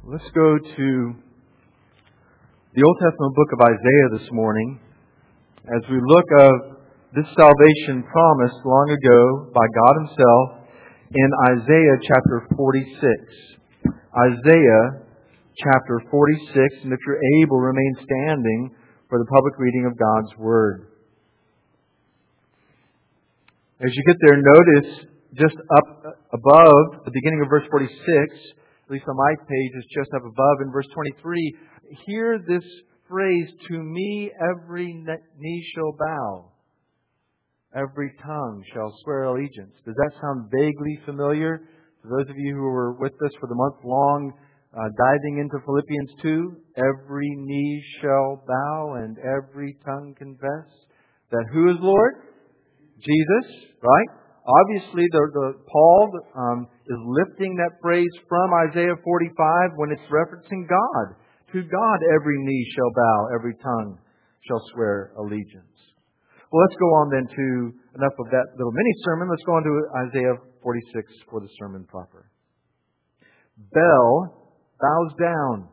Let's go to the Old Testament book of Isaiah this morning as we look at this salvation promised long ago by God Himself in Isaiah chapter 46. Isaiah chapter 46, and if you're able, remain standing for the public reading of God's Word. As you get there, notice just up above the beginning of verse 46, at least on my page, it's just up above in verse 23. Hear this phrase, "To me every knee shall bow, every tongue shall swear allegiance." Does that sound vaguely familiar? For those of you who were with us for the month-long diving into Philippians 2, every knee shall bow and every tongue confess that who is Lord? Jesus, right? Obviously, Paul is lifting that phrase from Isaiah 45 when it's referencing God. To God every knee shall bow, every tongue shall swear allegiance. Well, let's go on then to enough of that little mini-sermon. Let's go on to Isaiah 46 for the sermon proper. Bel bows down.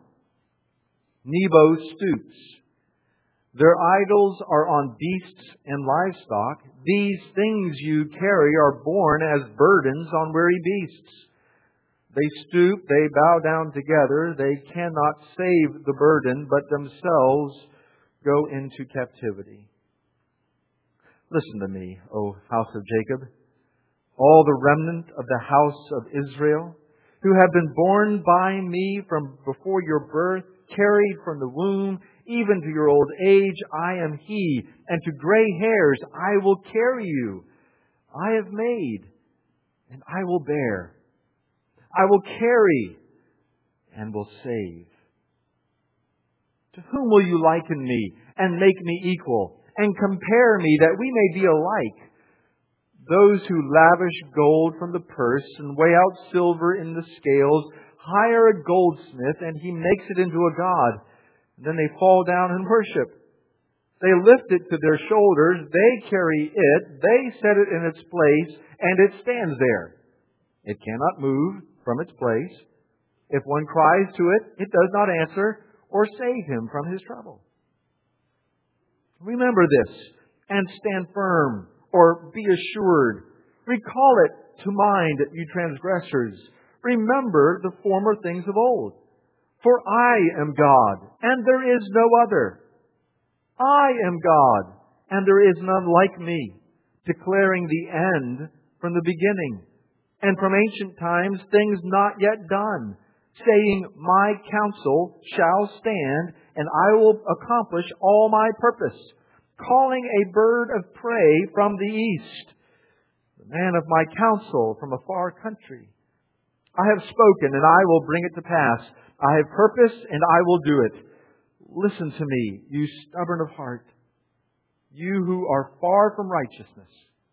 Nebo stoops. Their idols are on beasts and livestock. These things you carry are borne as burdens on weary beasts. They stoop, they bow down together. They cannot save the burden, but themselves go into captivity. Listen to me, O house of Jacob, all the remnant of the house of Israel, who have been born by me from before your birth, carried from the womb, even to your old age, I am He, and to gray hairs I will carry you. I have made, and I will bear. I will carry, and will save. To whom will you liken me, and make me equal, and compare me, that we may be alike? Those who lavish gold from the purse, and weigh out silver in the scales, hire a goldsmith, and he makes it into a god. Then they fall down and worship. They lift it to their shoulders. They carry it. They set it in its place, and it stands there. It cannot move from its place. If one cries to it, it does not answer or save him from his trouble. Remember this and stand firm, or be assured. Recall it to mind, you transgressors. Remember the former things of old. For I am God, and there is no other. I am God, and there is none like me, declaring the end from the beginning, and from ancient times things not yet done, saying, my counsel shall stand, and I will accomplish all my purpose, calling a bird of prey from the east, the man of my counsel from a far country. I have spoken, and I will bring it to pass. I have purpose, and I will do it. Listen to me, you stubborn of heart, you who are far from righteousness.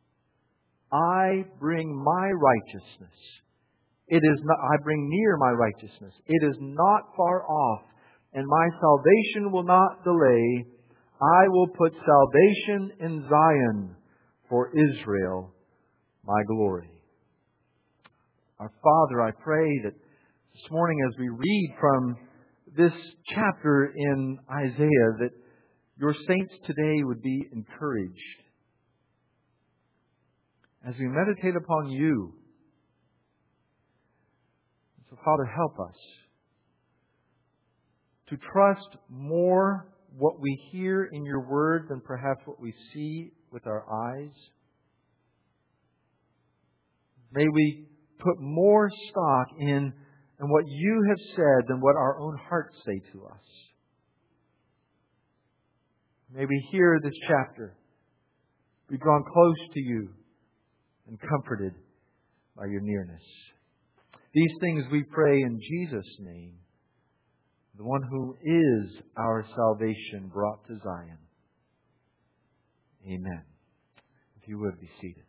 I bring my righteousness. I bring near my righteousness. It is not far off, and my salvation will not delay. I will put salvation in Zion for Israel, my glory. Our Father, I pray that this morning as we read from this chapter in Isaiah, that your saints today would be encouraged. As we meditate upon you, so Father, help us to trust more what we hear in your word than perhaps what we see with our eyes. May we put more stock in what you have said than what our own hearts say to us. May we hear this chapter, be drawn close to you, and comforted by your nearness. These things we pray in Jesus' name, the one who is our salvation brought to Zion. Amen. If you would be seated.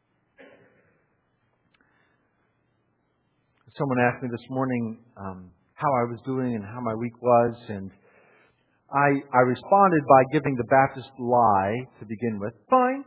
Someone asked me this morning, how I was doing and how my week was. And I responded by giving the Baptist lie to begin with. Fine.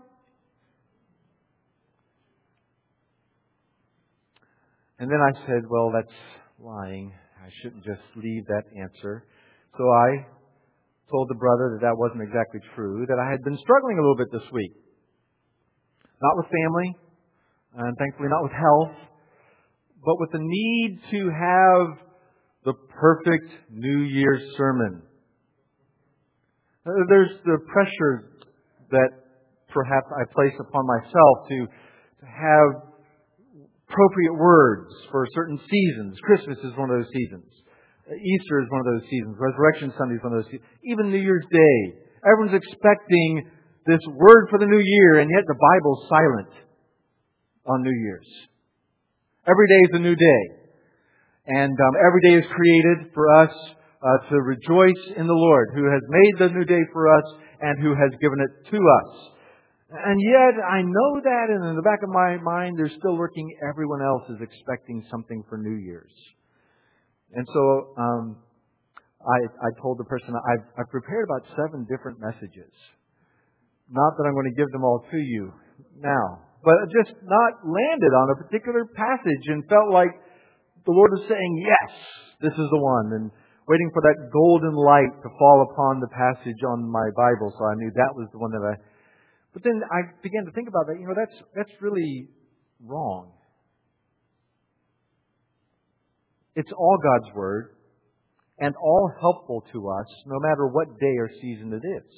And then I said, well, that's lying. I shouldn't just leave that answer. So I told the brother that wasn't exactly true, that I had been struggling a little bit this week. Not with family, and thankfully not with health, but with the need to have the perfect New Year's sermon. There's the pressure that perhaps I place upon myself to have appropriate words for certain seasons. Christmas is one of those seasons. Easter is one of those seasons. Resurrection Sunday is one of those seasons. Even New Year's Day. Everyone's expecting this word for the new year, and yet the Bible's silent on New Year's. Every day is a new day. And every day is created for us to rejoice in the Lord, who has made the new day for us and who has given it to us. And yet, I know that, and in the back of my mind, there's still lurking everyone else is expecting something for New Year's. And so, I told the person, I've prepared about 7 different messages. Not that I'm going to give them all to you now, but just not landed on a particular passage and felt like the Lord was saying, yes, this is the one, and waiting for that golden light to fall upon the passage on my Bible, so I knew that was the one that But then I began to think about that. That's really wrong. It's all God's Word and all helpful to us, no matter what day or season it is.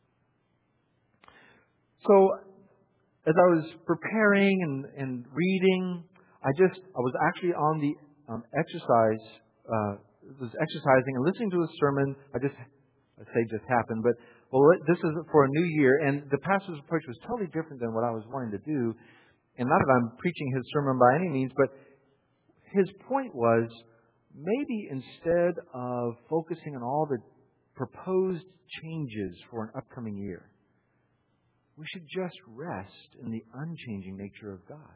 So, as I was preparing and reading, I was actually on the exercise. Was exercising and listening to a sermon. I say just happened, but this is for a new year, and the pastor's approach was totally different than what I was wanting to do. And not that I'm preaching his sermon by any means, but his point was maybe instead of focusing on all the proposed changes for an upcoming year, we should just rest in the unchanging nature of God.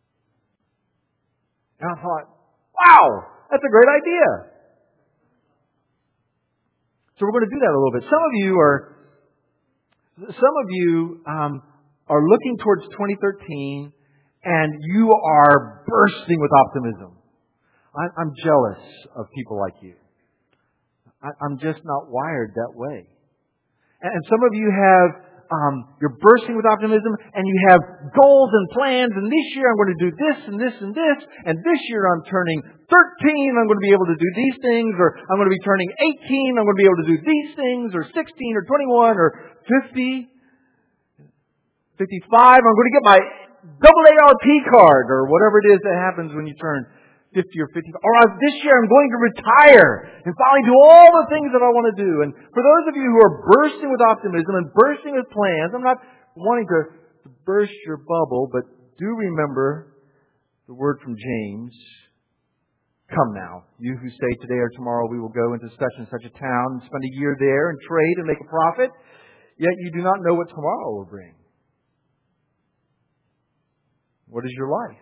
And I thought, wow, that's a great idea. So we're going to do that a little bit. Some of you are looking towards 2013 and you are bursting with optimism. I'm jealous of people like you. I'm just not wired that way. And some of you you're bursting with optimism and you have goals and plans, and this year I'm going to do this and this and this, and this year I'm turning 13, I'm going to be able to do these things, or I'm going to be turning 18, I'm going to be able to do these things, or 16 or 21 or 50, 55, I'm going to get my AARP card, or whatever it is that happens when you turn 50 or 55. Or this year I'm going to retire and finally do all the things that I want to do. And for those of you who are bursting with optimism and bursting with plans, I'm not wanting to burst your bubble, but do remember the word from James. Come now, you who say today or tomorrow we will go into such and such a town and spend a year there and trade and make a profit, yet you do not know what tomorrow will bring. What is your life?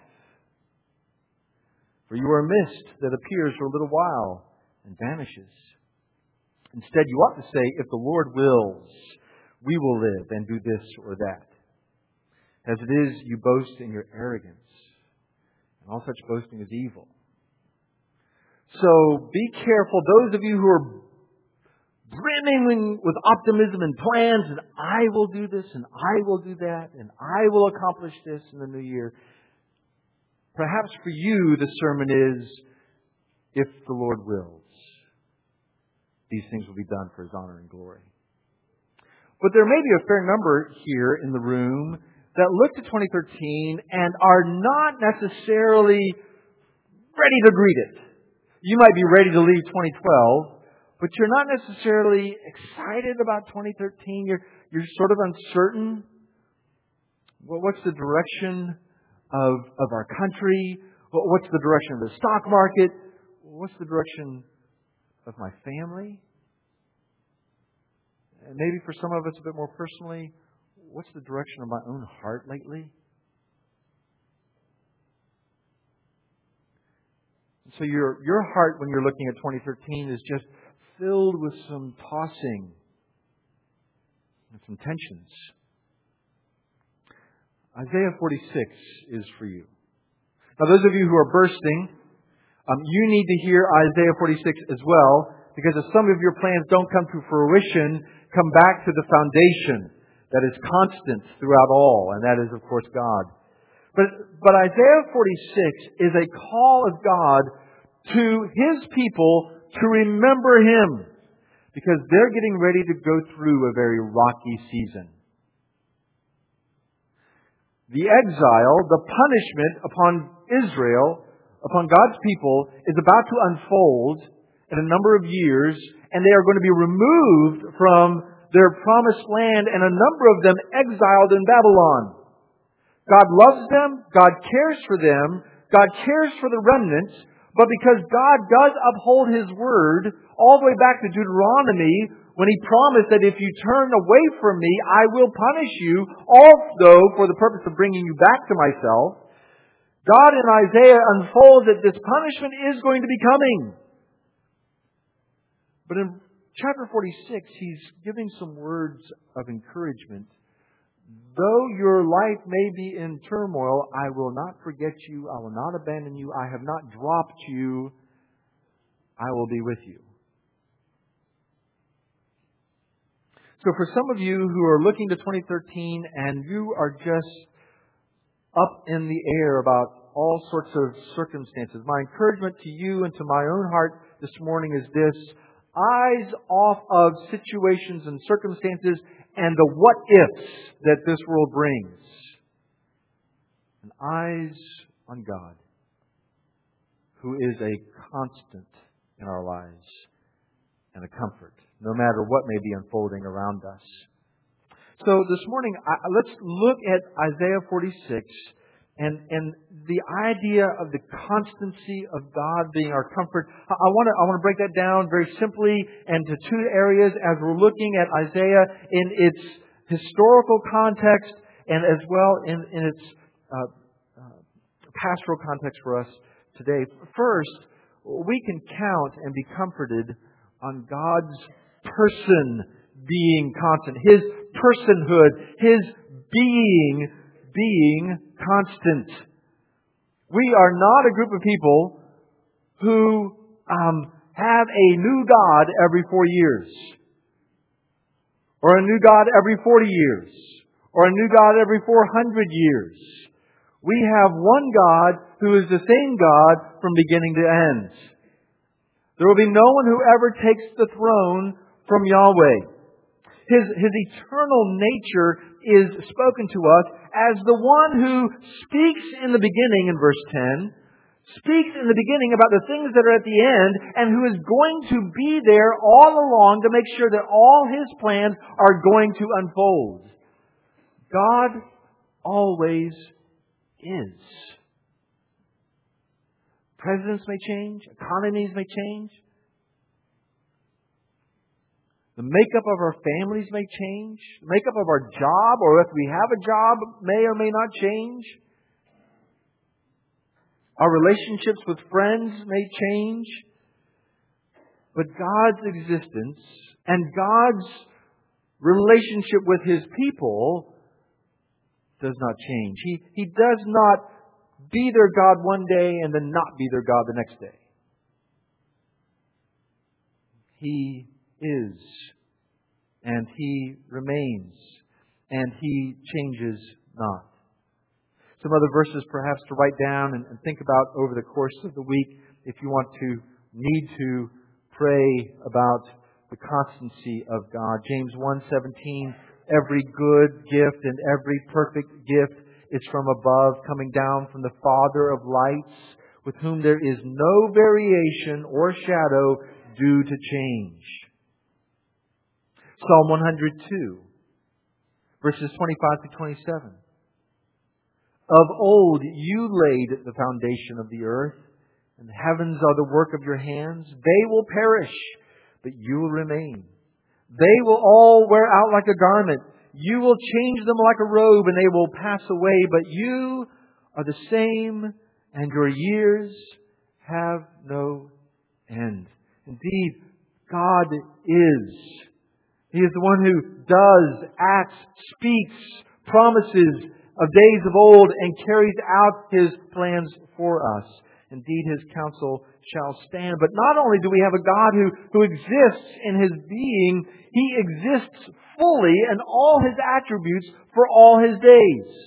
For you are a mist that appears for a little while and vanishes. Instead, you ought to say, if the Lord wills, we will live and do this or that. As it is, you boast in your arrogance, and all such boasting is evil. So be careful, those of you who are brimming with optimism and plans, and I will do this, and I will do that, and I will accomplish this in the new year. Perhaps for you, the sermon is, if the Lord wills, these things will be done for His honor and glory. But there may be a fair number here in the room that look to 2013 and are not necessarily ready to greet it. You might be ready to leave 2012, but you're not necessarily excited about 2013. You're sort of uncertain. Well, what's the direction of our country? What's the direction of the stock market? What's the direction of my family? And maybe for some of us a bit more personally, what's the direction of my own heart lately? So your heart, when you're looking at 2013, is just filled with some tossing and some tensions. Isaiah 46 is for you. Now, those of you who are bursting, you need to hear Isaiah 46 as well, because if some of your plans don't come to fruition, come back to the foundation that is constant throughout all, and that is, of course, God. But Isaiah 46 is a call of God to His people to remember Him, because they're getting ready to go through a very rocky season. The exile, the punishment upon Israel, upon God's people, is about to unfold in a number of years, and they are going to be removed from their promised land, and a number of them exiled in Babylon. God loves them, God cares for them, God cares for the remnants, but because God does uphold His word, all the way back to Deuteronomy, when He promised that if you turn away from me, I will punish you, although for the purpose of bringing you back to myself, God in Isaiah unfolds that this punishment is going to be coming. But in chapter 46, He's giving some words of encouragement. Though your life may be in turmoil, I will not forget you. I will not abandon you. I have not dropped you. I will be with you. So for some of you who are looking to 2013 and you are just up in the air about all sorts of circumstances, my encouragement to you and to my own heart this morning is this: eyes off of situations and circumstances and the what-ifs that this world brings, and eyes on God, who is a constant in our lives and a comfort, no matter what may be unfolding around us. So this morning, let's look at Isaiah 46 and the idea of the constancy of God being our comfort. I want to break that down very simply into two areas as we're looking at Isaiah in its historical context and as well in its pastoral context for us today. First, we can count and be comforted on God's person being constant, His personhood, His being constant. We are not a group of people who have a new God every 4 years, or a new God every 40 years, or a new God every 400 years. We have one God who is the same God from beginning to end. There will be no one who ever takes the throne from Yahweh. His eternal nature is spoken to us as the one who speaks in the beginning, in verse 10, speaks in the beginning about the things that are at the end, and who is going to be there all along to make sure that all His plans are going to unfold. God always is. Presidents may change, economies may change, the makeup of our families may change. The makeup of our job, or if we have a job, may or may not change. Our relationships with friends may change. But God's existence and God's relationship with His people does not change. He does not be their God one day and then not be their God the next day. He is, and He remains, and He changes not. Some other verses perhaps to write down and think about over the course of the week if you need to pray about the constancy of God. James 1:17, every good gift and every perfect gift is from above, coming down from the Father of lights, with whom there is no variation or shadow due to change. Psalm 102, verses 25 to 27. Of old you laid the foundation of the earth, and the heavens are the work of your hands. They will perish, but you will remain. They will all wear out like a garment. You will change them like a robe, and they will pass away. But you are the same, and your years have no end. Indeed, God is. He is the one who does, acts, speaks, promises of days of old, and carries out His plans for us. Indeed, His counsel shall stand. But not only do we have a God who exists in His being, He exists fully in all His attributes for all His days.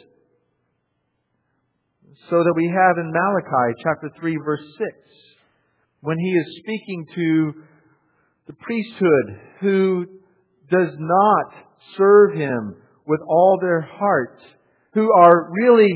So that we have in Malachi chapter 3 verse 6, when He is speaking to the priesthood who does not serve Him with all their heart, who are really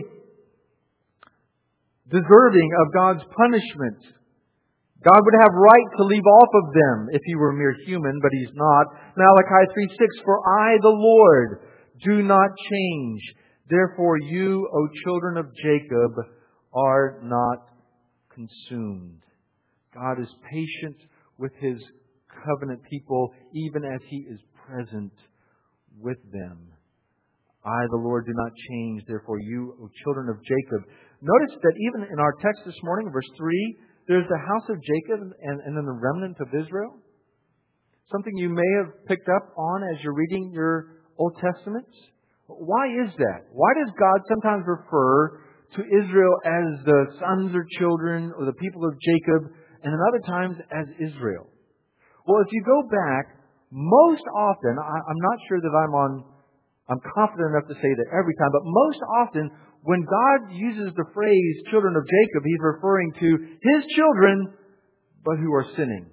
deserving of God's punishment. God would have right to leave off of them if He were mere human, but He's not. Malachi 3:6, for I, the Lord, do not change. Therefore you, O children of Jacob, are not consumed. God is patient with His covenant people, even as He is present with them. I, the Lord, do not change. Therefore you, O children of Jacob. Notice that even in our text this morning, verse 3, there's the house of Jacob and then the remnant of Israel. Something you may have picked up on as you're reading your Old Testament. Why is that? Why does God sometimes refer to Israel as the sons or children or the people of Jacob, and in other times as Israel? Well, if you go back, most often, I'm not sure that I'm confident enough to say that every time, but most often, when God uses the phrase children of Jacob, He's referring to His children, but who are sinning.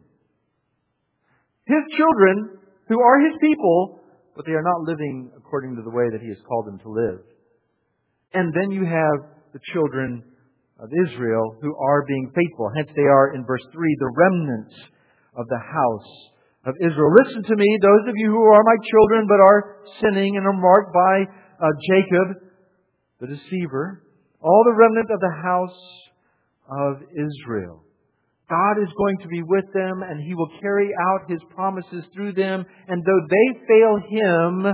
His children, who are His people, but they are not living according to the way that He has called them to live. And then you have the children of Israel who are being faithful. Hence they are, in verse 3, the remnants of the house of Israel. Listen to me, those of you who are my children but are sinning and are marked by Jacob, the deceiver, all the remnant of the house of Israel. God is going to be with them, and He will carry out His promises through them. And though they fail Him,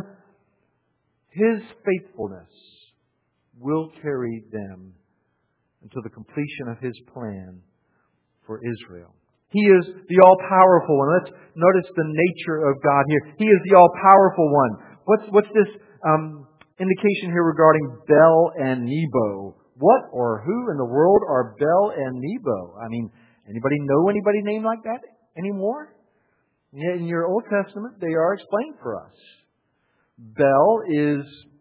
His faithfulness will carry them until the completion of His plan for Israel. He is the all-powerful one. Let's notice the nature of God here. He is the all-powerful one. What's this indication here regarding Bel and Nebo? What or who in the world are Bel and Nebo? I mean, anybody know anybody named like that anymore? Yet in your Old Testament, they are explained for us. Bel is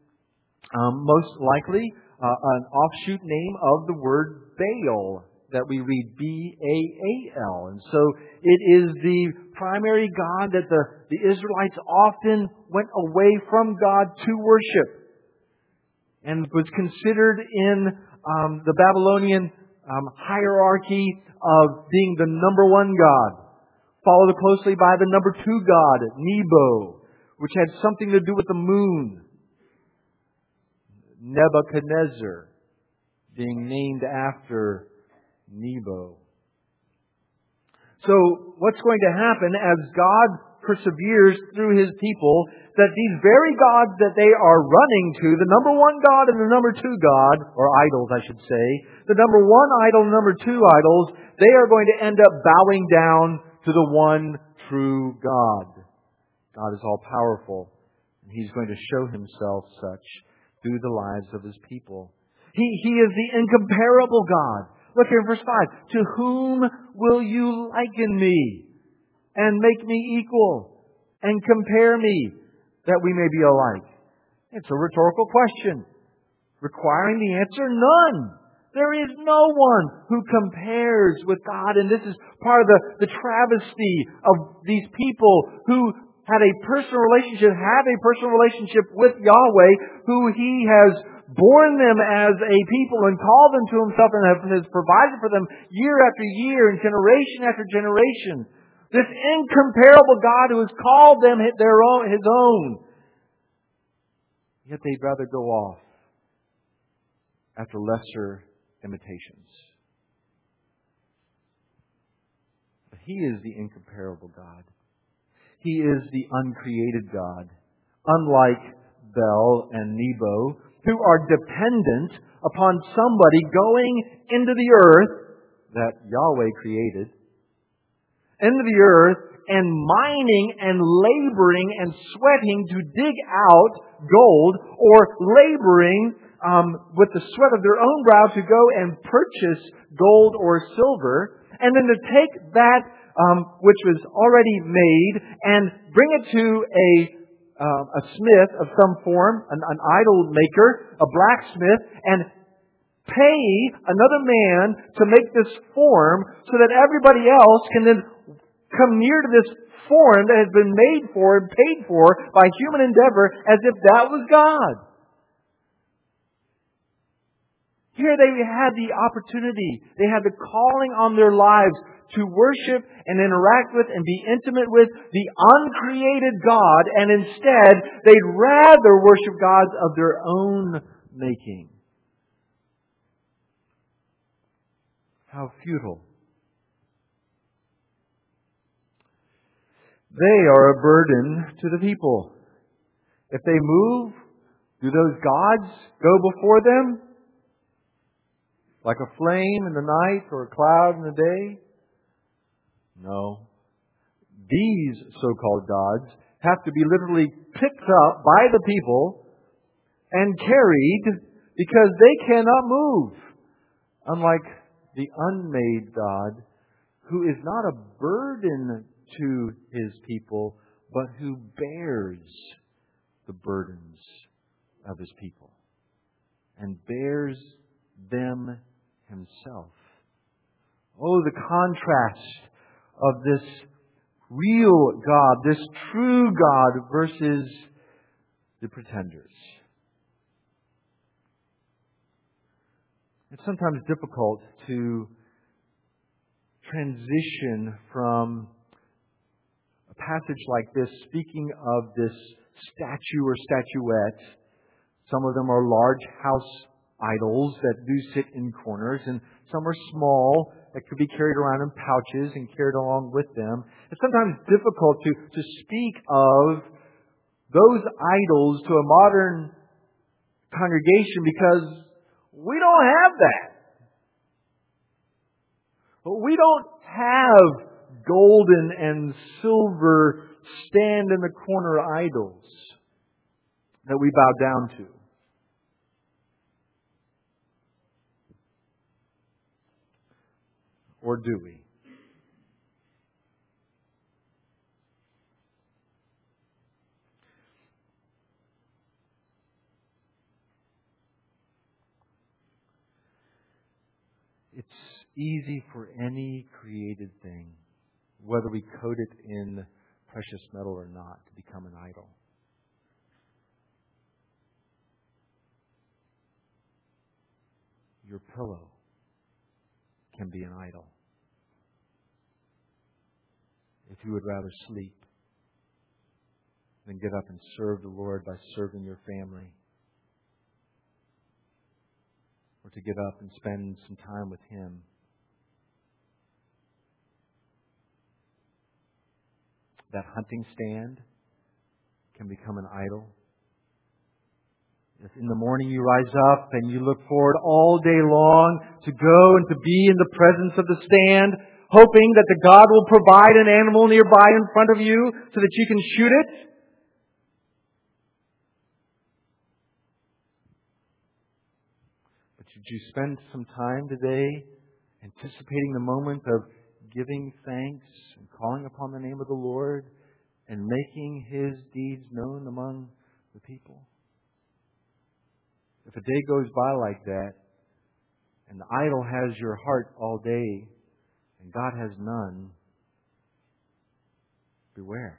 most likely an offshoot name of the word Baal that we read B-A-A-L. And so it is the primary God that the Israelites often went away from God to worship, and was considered in the Babylonian hierarchy of being the number one God, followed closely by the number two God, Nebo, which had something to do with the moon. Nebuchadnezzar being named after Nebo. So what's going to happen as God perseveres through His people, that these very gods that they are running to, the number one God and the number two God, or idols I should say, the number one idol and number two idols, they are going to end up bowing down to the one true God. God is all powerful, and He's going to show Himself such through the lives of His people. He is the incomparable God. Look here in verse 5. To whom will you liken me and make me equal and compare me that we may be alike? It's a rhetorical question, requiring the answer none. There is no one who compares with God. And this is part of the travesty of these people who have a personal relationship with Yahweh, who He has born them as a people and called them to Himself and has provided for them year after year and generation after generation. This incomparable God who has called them His own. Yet they'd rather go off after lesser imitations. But He is the incomparable God. He is the uncreated God. Unlike Bel and Nebo, who are dependent upon somebody going into the earth, that Yahweh created, into the earth, and mining and laboring and sweating to dig out gold, or laboring with the sweat of their own brow to go and purchase gold or silver, and then to take that which was already made and bring it to a smith of some form, an idol maker, a blacksmith, and pay another man to make this form so that everybody else can then come near to this form that has been made for and paid for by human endeavor as if that was God. Here they had the opportunity, they had the calling on their lives to worship and interact with and be intimate with the uncreated God, and instead they'd rather worship gods of their own making. How futile. They are a burden to the people. If they move, do those gods go before them? Like a flame in the night or a cloud in the day? No. These so-called gods have to be literally picked up by the people and carried because they cannot move. Unlike the unmade God, who is not a burden to His people, but who bears the burdens of His people and bears them Himself. Oh, the contrast of this real God, this true God versus the pretenders. It's sometimes difficult to transition from a passage like this, speaking of this statue or statuette. Some of them are large house idols that do sit in corners, and some are small that could be carried around in pouches and carried along with them. It's sometimes difficult to speak of those idols to a modern congregation because we don't have that. We don't have golden and silver stand in the corner idols that we bow down to. Or do we? It's easy for any created thing, whether we coat it in precious metal or not, to become an idol. Your pillow can be an idol. If you would rather sleep than get up and serve the Lord by serving your family, or to get up and spend some time with Him. That hunting stand can become an idol. If in the morning you rise up and you look forward all day long to go and to be in the presence of the stand, hoping that the God will provide an animal nearby in front of you so that you can shoot it, should you spend some time today anticipating the moment of giving thanks and calling upon the name of the Lord and making His deeds known among the people? If a day goes by like that and the idol has your heart all day and God has none, beware.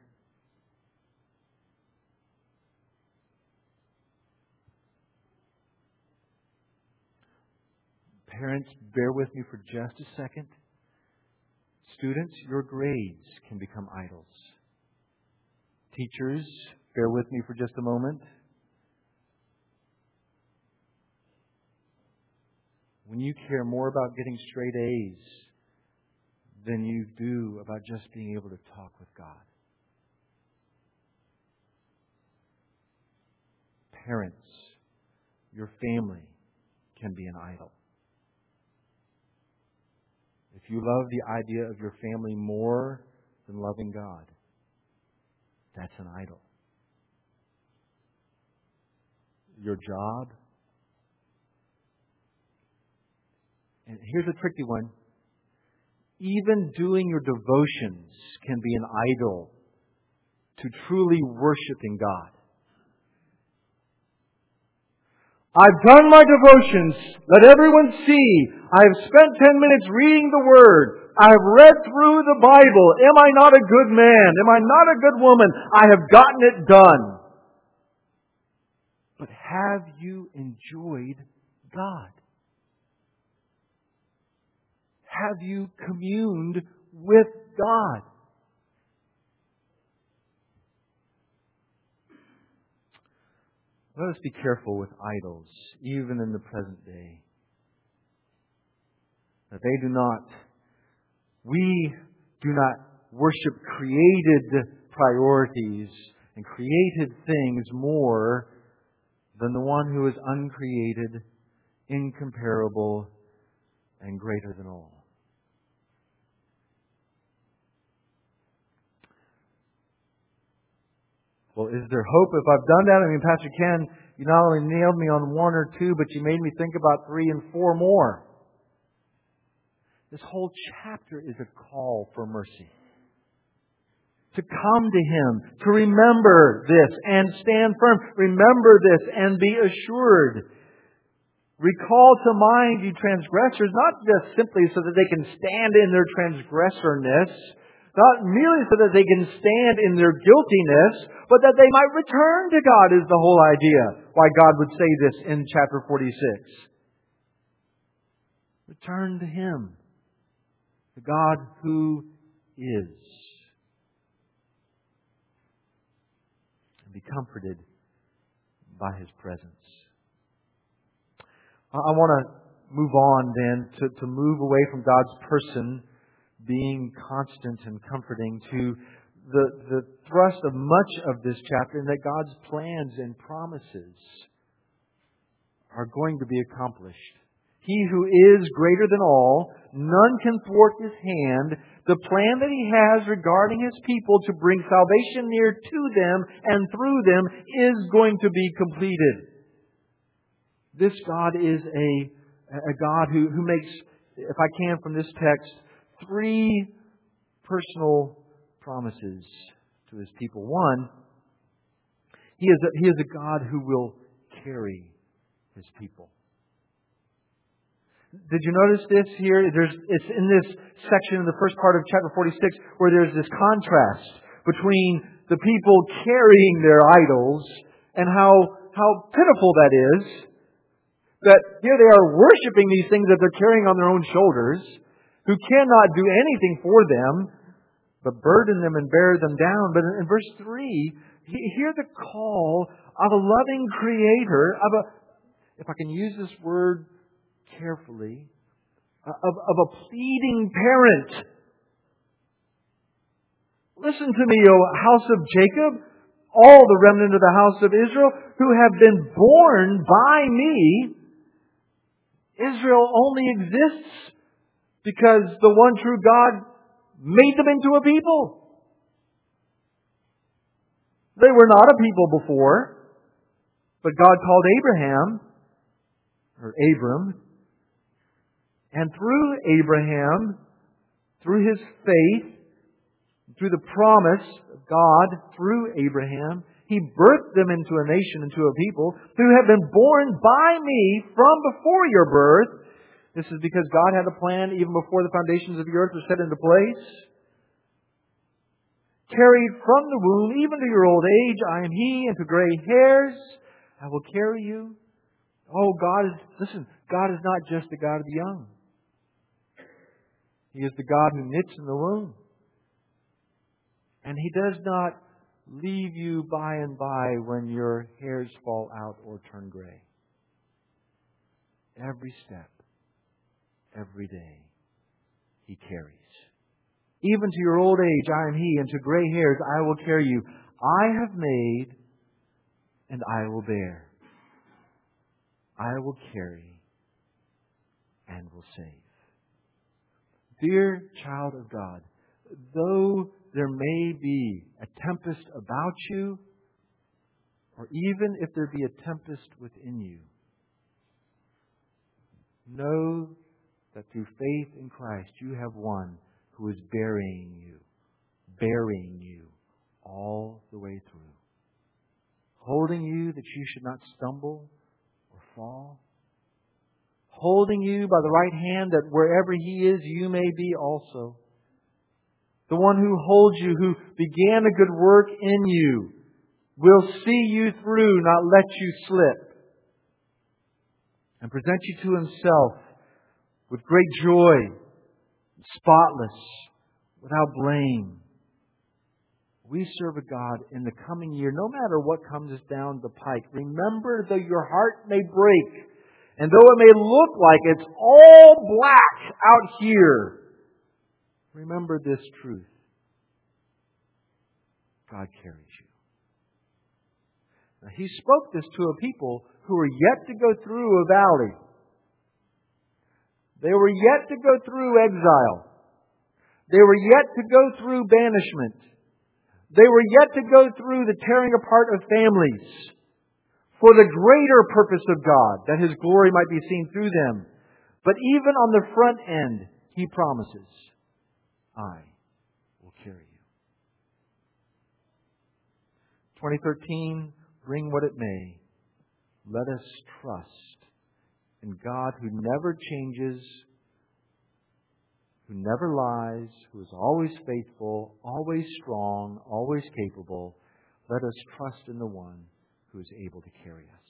Parents, bear with me for just a second. Students, your grades can become idols. Teachers, bear with me for just a moment. When you care more about getting straight A's than you do about just being able to talk with God. Parents, your family can be an idol. if you love the idea of your family more than loving God, that's an idol. Your job. And here's a tricky one. Even doing your devotions can be an idol to truly worshiping God. I've done my devotions. Let everyone see. I have spent 10 minutes reading the Word. I have read through the Bible. Am I not a good man? Am I not a good woman? I have gotten it done. But have you enjoyed God? Have you communed with God? Let us be careful with idols, even in the present day. That we do not worship created priorities and created things more than the one who is uncreated, incomparable, and greater than all. Well, is there hope if I've done that? I mean, Pastor Ken, you not only nailed me on one or two, but you made me think about 3 and 4 more. This whole chapter is a call for mercy. To come to Him, to remember this and stand firm. Remember this and be assured. Recall to mind, you transgressors, not just simply so that they can stand in their transgressorness, not merely so that they can stand in their guiltiness, but that they might return to God is the whole idea. Why God would say this in chapter 46. Return to Him, the God who is. And be comforted by His presence. I want to move on then to move away from God's person being constant and comforting to the thrust of much of this chapter, and that God's plans and promises are going to be accomplished. He who is greater than all, none can thwart His hand. The plan that He has regarding His people to bring salvation near to them and through them is going to be completed. This God is a God who makes, if I can from this text, 3 personal promises to His people. One, He is a God who will carry His people. Did you notice this here? It's in this section in the first part of chapter 46 where there's this contrast between the people carrying their idols and how pitiful that is. That here they are worshiping these things that they're carrying on their own shoulders, who cannot do anything for them, but burden them and bear them down. But in verse 3, hear the call of a loving Creator, if I can use this word carefully, of a pleading parent. Listen to me, O house of Jacob, all the remnant of the house of Israel, who have been born by me. Israel only exists because the one true God made them into a people. They were not a people before, but God called Abram, and through Abraham, through his faith, through the promise of God through Abraham, He birthed them into a nation, into a people, who have been born by me from before your birth. This is because God had a plan even before the foundations of the earth were set into place. Carried from the womb, even to your old age, I am He, and to gray hairs I will carry you. Oh, God is not just the God of the young. He is the God who knits in the womb. And He does not leave you by and by when your hairs fall out or turn gray. Every step, every day, He carries. Even to your old age, I am He, and to gray hairs I will carry you. I have made, and I will bear. I will carry, and will save. Dear child of God, though there may be a tempest about you, or even if there be a tempest within you, know that through faith in Christ you have one who is bearing you all the way through, holding you that you should not stumble or fall, holding you by the right hand that wherever He is, you may be also. The one who holds you, who began a good work in you, will see you through, not let you slip, and present you to Himself with great joy, spotless, without blame. We serve a God in the coming year, no matter what comes down the pike. Remember, though your heart may break, and though it may look like it's all black out here, remember this truth. God carries you. Now, He spoke this to a people who were yet to go through a valley. They were yet to go through exile. They were yet to go through banishment. They were yet to go through the tearing apart of families for the greater purpose of God, that His glory might be seen through them. But even on the front end, He promises, I will carry you. 2013, bring what it may. Let us trust in God who never changes, who never lies, who is always faithful, always strong, always capable. Let us trust in the one who is able to carry us.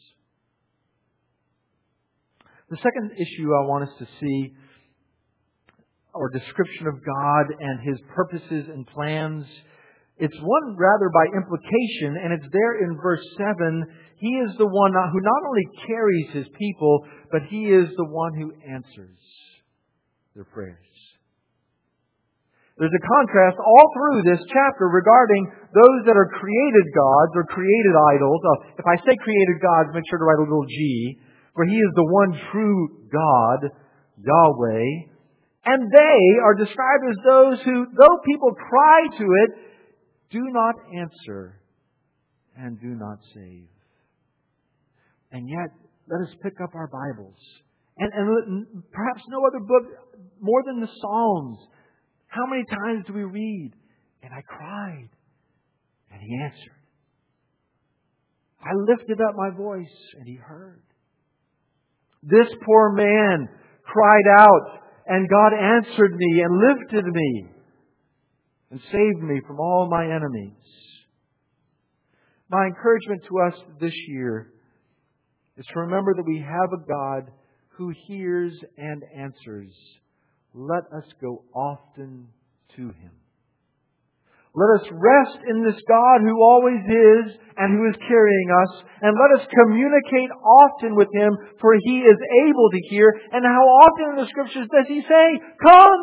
The second issue I want us to see, or description of God and His purposes and plans, it's one rather by implication, and it's there in verse 7. He is the one who not only carries His people, but He is the one who answers their prayers. There's a contrast all through this chapter regarding those that are created gods or created idols. If I say created gods, make sure to write a little G, for He is the one true God, Yahweh. And they are described as those who, though people cry to it, do not answer and do not save. And yet, let us pick up our Bibles. And perhaps no other book more than the Psalms. How many times do we read? And I cried, and He answered. I lifted up my voice, and He heard. This poor man cried out, and God answered me and lifted me and saved me from all my enemies. My encouragement to us this year is to remember that we have a God who hears and answers. Let us go often to Him. Let us rest in this God who always is and who is carrying us. And let us communicate often with Him, for He is able to hear. And how often in the Scriptures does He say, come,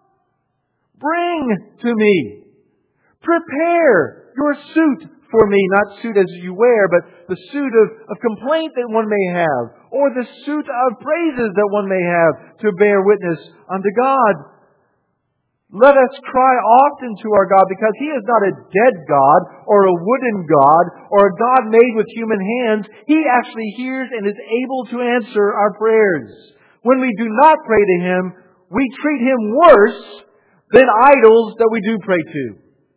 bring to me. Prepare your suit for me. Not suit as you wear, but the suit of complaint that one may have. Or the suit of praises that one may have to bear witness unto God. Let us cry often to our God, because He is not a dead God or a wooden God or a God made with human hands. He actually hears and is able to answer our prayers. When we do not pray to Him, we treat Him worse than idols that we do pray to.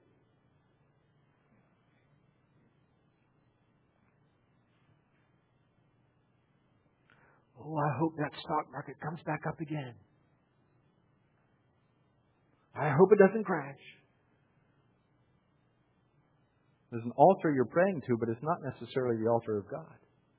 Oh, I hope that stock market comes back up again. I hope it doesn't crash. There's an altar you're praying to, but it's not necessarily the altar of God.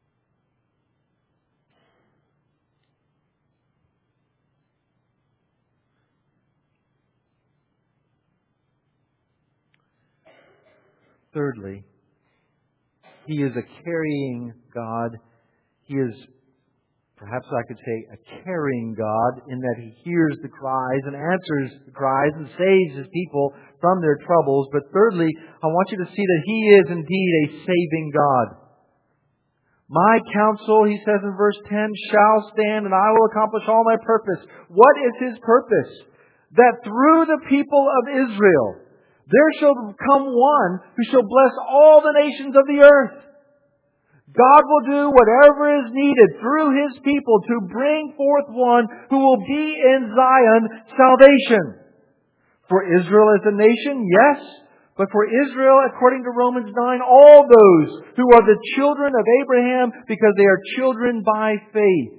Thirdly, He is a carrying God. He is, perhaps I could say, a caring God, in that He hears the cries and answers the cries and saves His people from their troubles. But thirdly, I want you to see that He is indeed a saving God. My counsel, He says in verse 10, shall stand, and I will accomplish all my purpose. What is His purpose? that through the people of Israel there shall come one who shall bless all the nations of the earth. God will do whatever is needed through His people to bring forth one who will be in Zion salvation. For Israel as a nation, yes, but for Israel, according to Romans 9, all those who are the children of Abraham because they are children by faith.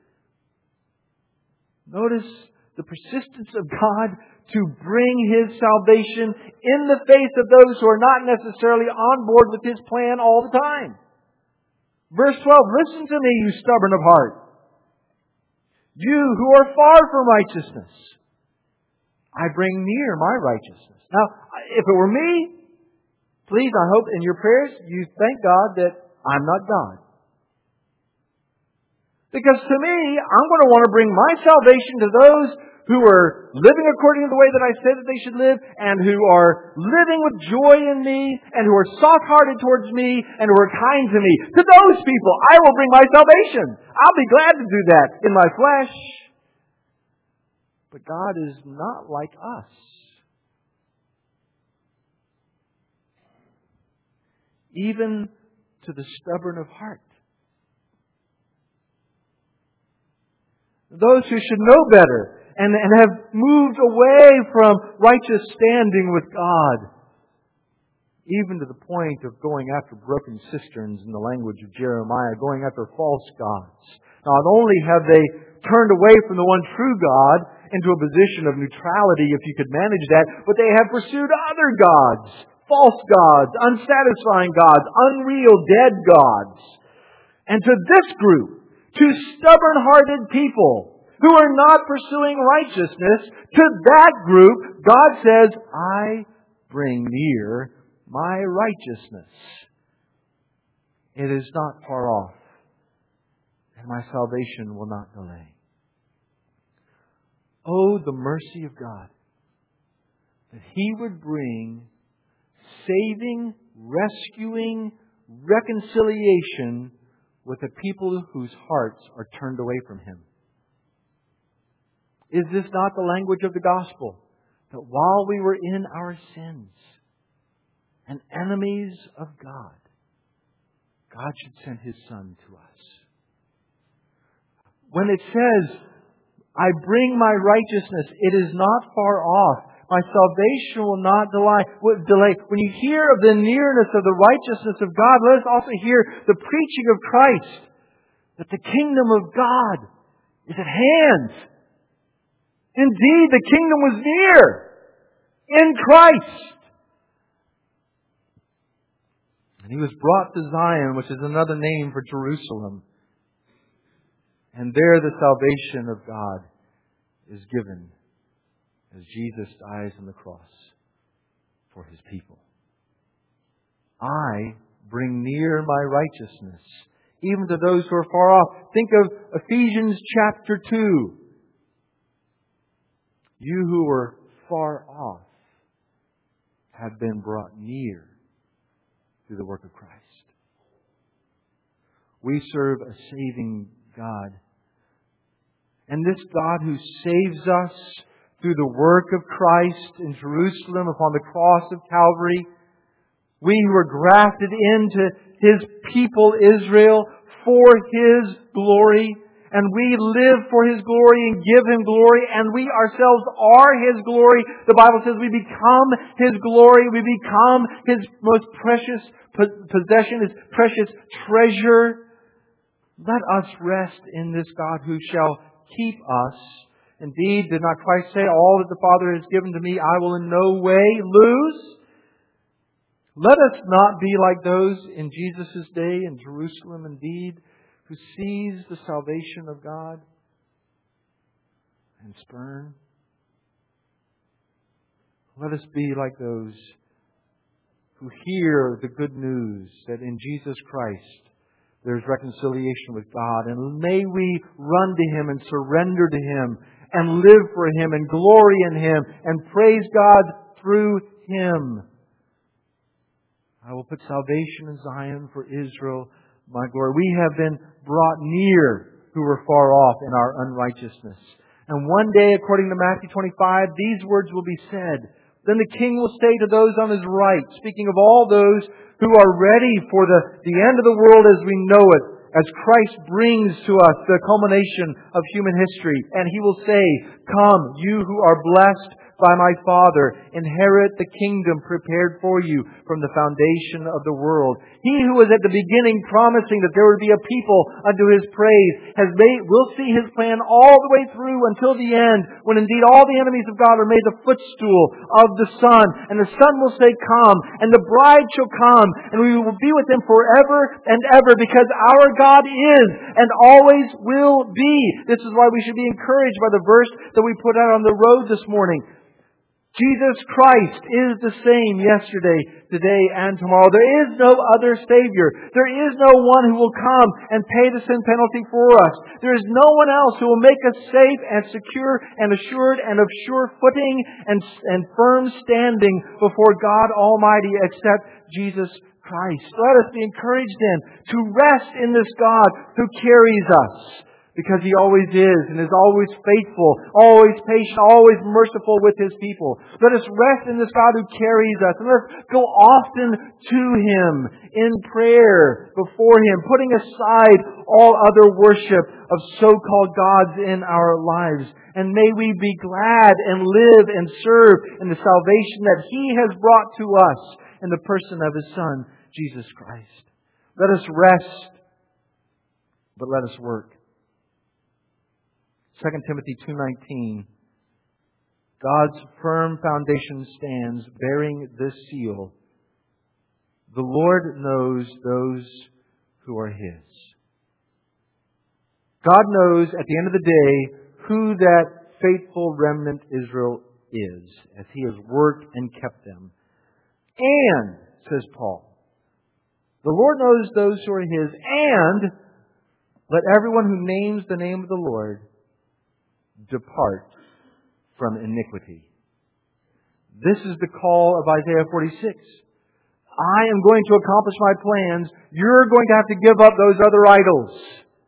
Notice the persistence of God to bring His salvation in the face of those who are not necessarily on board with His plan all the time. Verse 12, listen to me, you stubborn of heart. You who are far from righteousness, I bring near my righteousness. Now, if it were me, please, I hope in your prayers you thank God that I'm not God. Because to me, I'm going to want to bring my salvation to those who are living according to the way that I said that they should live, and who are living with joy in me, and who are soft-hearted towards me, and who are kind to me. To those people, I will bring my salvation. I'll be glad to do that in my flesh. But God is not like us. Even to the stubborn of heart. Those who should know better and have moved away from righteous standing with God, even to the point of going after broken cisterns, in the language of Jeremiah, going after false gods. Not only have they turned away from the one true God into a position of neutrality, if you could manage that, but they have pursued other gods, false gods, unsatisfying gods, unreal, dead gods. And to this group, to stubborn-hearted people who are not pursuing righteousness, to that group, God says, I bring near my righteousness. It is not far off, and my salvation will not delay. Oh, the mercy of God, that He would bring saving, rescuing, reconciliation with a people whose hearts are turned away from Him. Is this not the language of the gospel? That while we were in our sins and enemies of God, God should send His Son to us. When it says, I bring my righteousness, it is not far off. My salvation will not delay. When you hear of the nearness of the righteousness of God, let us also hear the preaching of Christ, that the kingdom of God is at hand. Indeed, the kingdom was near in Christ. And He was brought to Zion, which is another name for Jerusalem. And there the salvation of God is given as Jesus dies on the cross for His people. I bring near my righteousness, even to those who are far off. Think of Ephesians chapter 2. You who were far off have been brought near through the work of Christ. We serve a saving God. And this God who saves us through the work of Christ in Jerusalem upon the cross of Calvary, we who were grafted into His people Israel for His glory, and we live for His glory and give Him glory, and we ourselves are His glory. The Bible says we become His glory, we become His most precious possession, His precious treasure. Let us rest in this God who shall keep us. Indeed, did not Christ say, all that the Father has given to me, I will in no way lose? Let us not be like those in Jesus' day in Jerusalem, indeed, who sees the salvation of God and spurn. Let us be like those who hear the good news that in Jesus Christ there's reconciliation with God. And may we run to Him and surrender to Him and live for Him and glory in Him and praise God through Him. I will put salvation in Zion for Israel, my glory. We have been brought near who were far off in our unrighteousness. And one day, according to Matthew 25, these words will be said. Then the King will say to those on His right, speaking of all those who are ready for the end of the world as we know it, as Christ brings to us the culmination of human history. And He will say, "Come, you who are blessed by my Father, inherit the kingdom prepared for you from the foundation of the world. He who was at the beginning promising that there would be a people unto His praise will see His plan all the way through until the end, when indeed all the enemies of God are made the footstool of the Son. And the Son will say, 'Come,' and the bride shall come, and we will be with Him forever and ever, because our God is and always will be." This is why we should be encouraged by the verse that we put out on the road this morning. Jesus Christ is the same yesterday, today, and tomorrow. There is no other Savior. There is no one who will come and pay the sin penalty for us. There is no one else who will make us safe and secure and assured and of sure footing and firm standing before God Almighty except Jesus Christ. Let us be encouraged then to rest in this God who carries us, because He always is and is always faithful, always patient, always merciful with His people. Let us rest in this God who carries us. And let us go often to Him in prayer before Him, putting aside all other worship of so-called gods in our lives. And may we be glad and live and serve in the salvation that He has brought to us in the person of His Son, Jesus Christ. Let us rest, but let us work. 2 Timothy 2:19, God's firm foundation stands, bearing this seal: the Lord knows those who are His. God knows at the end of the day who that faithful remnant Israel is, as He has worked and kept them. And, says Paul, the Lord knows those who are His, and let everyone who names the name of the Lord depart from iniquity. This is the call of Isaiah 46. I am going to accomplish my plans. You're going to have to give up those other idols.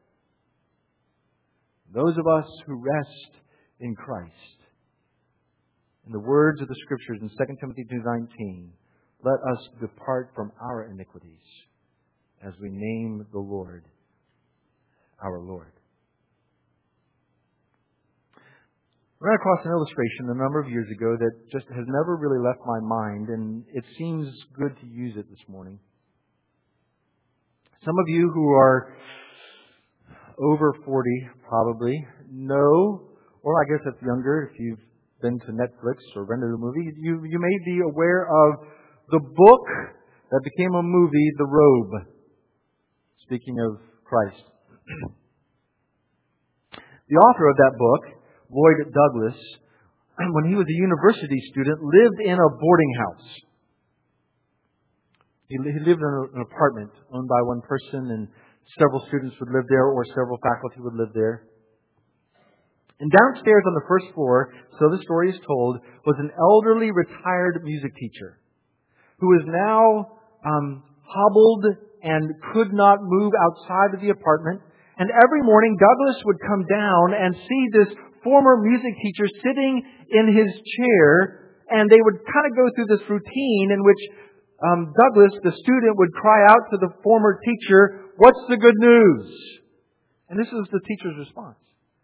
Those of us who rest in Christ. In the words of the Scriptures in 2 Timothy 2:19, let us depart from our iniquities as we name the Lord our Lord. I ran across an illustration a number of years ago that just has never really left my mind, and it seems good to use it this morning. Some of you who are over 40 probably know, or I guess that's younger if you've been to Netflix or rented a movie, you may be aware of the book that became a movie, The Robe. Speaking of Christ. The author of that book, Lloyd Douglas, when he was a university student, lived in a boarding house. He lived in an apartment owned by one person, and several students would live there, or several faculty would live there. And downstairs on the first floor, so the story is told, was an elderly retired music teacher who is now hobbled and could not move outside of the apartment. And every morning, Douglas would come down and see this former music teacher sitting in his chair, and they would kind of go through this routine in which Douglas, the student, would cry out to the former teacher, "What's the good news?" And this is the teacher's response.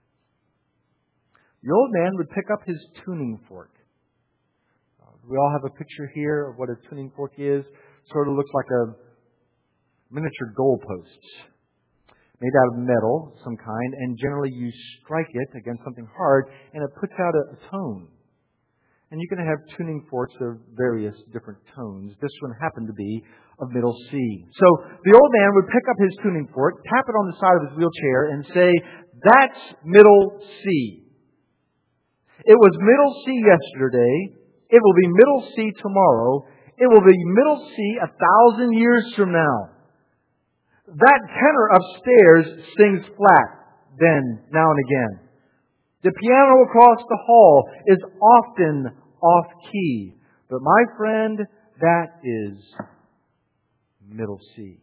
The old man would pick up his tuning fork. We all have a picture here of what a tuning fork is. Sort of looks like a miniature goalposts, made out of metal, some kind, and generally you strike it against something hard, and it puts out a tone. And you can have tuning forks of various different tones. This one happened to be of middle C. So the old man would pick up his tuning fork, tap it on the side of his wheelchair, and say, "That's middle C. It was middle C yesterday. It will be middle C tomorrow. It will be middle C 1,000 years from now. That tenor upstairs sings flat, then, now and again. The piano across the hall is often off-key. But my friend, that is middle C."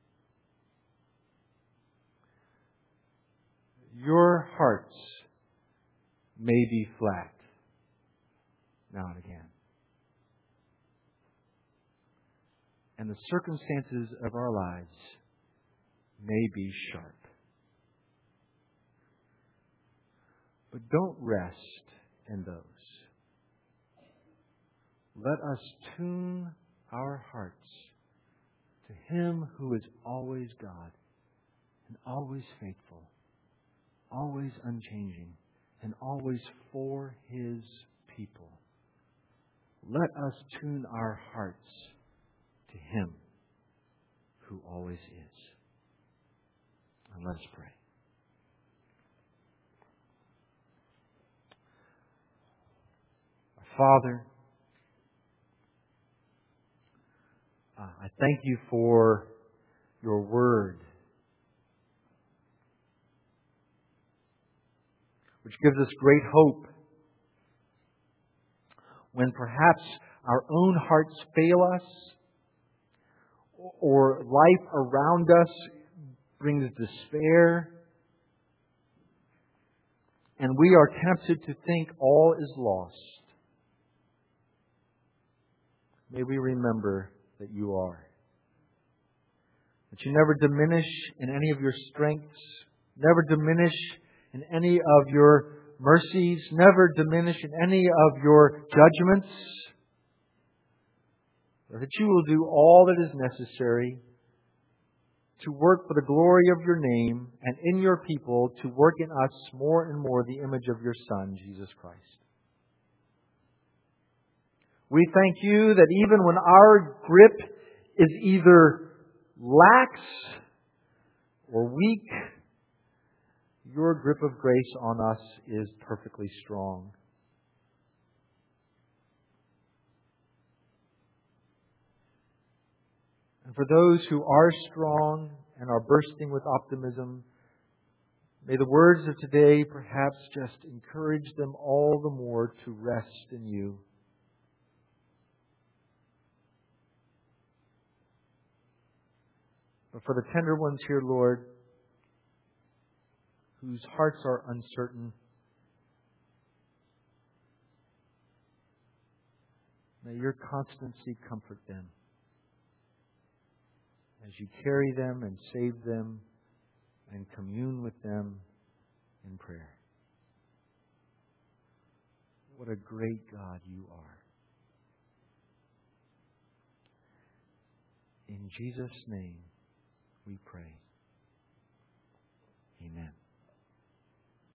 Your hearts may be flat now and again. And the circumstances of our lives may be sharp. But don't rest in those. Let us tune our hearts to Him who is always God and always faithful, always unchanging, and always for His people. Let us tune our hearts to Him who always is. And let us pray. Father, I thank You for Your Word, which gives us great hope when perhaps our own hearts fail us or life around us brings despair and we are tempted to think all is lost. May we remember that You are. That You never diminish in any of Your strengths, never diminish in any of Your mercies, never diminish in any of Your judgments. But that You will do all that is necessary to work for the glory of Your name and in Your people to work in us more and more the image of Your Son, Jesus Christ. We thank You that even when our grip is either lax or weak, Your grip of grace on us is perfectly strong. And for those who are strong and are bursting with optimism, may the words of today perhaps just encourage them all the more to rest in You. But for the tender ones here, Lord, whose hearts are uncertain, may Your constancy comfort them as You carry them and save them and commune with them in prayer. What a great God You are. In Jesus' name we pray. Amen.